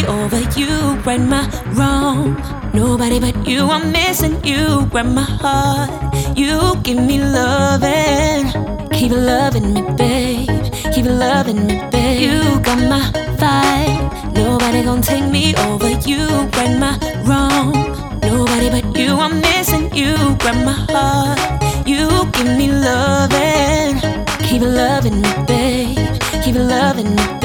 over you, right my wrong. Nobody but you, I'm missing you, grab my heart. You give me loving, keep loving me, babe. Keep loving me, babe. You got my vibe. Nobody gon' take me over you, right my wrong. Nobody but you, I'm missing you, grab my heart. You give me loving, keep loving me, babe. Keep loving me,